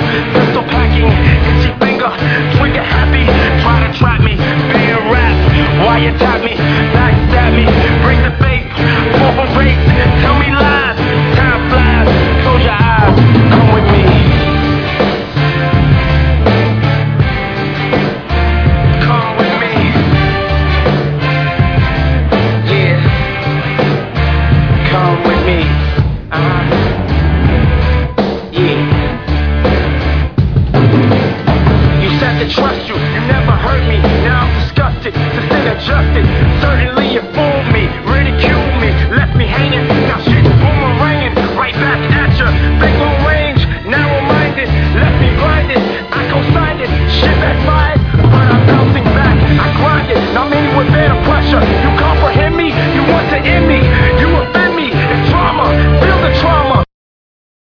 pistol packing, itchy finger, trigger happy. Try to trap me, being rap, wiretap me, backstab me, break the face, fall for race, tell me lies, time flies, close your eyes, come with me. Come with me. Yeah. Come with me. Yeah. You said to trust you, you never hurt me. Now I'm disgusted, to sit adjusted. Certainly you fooled me.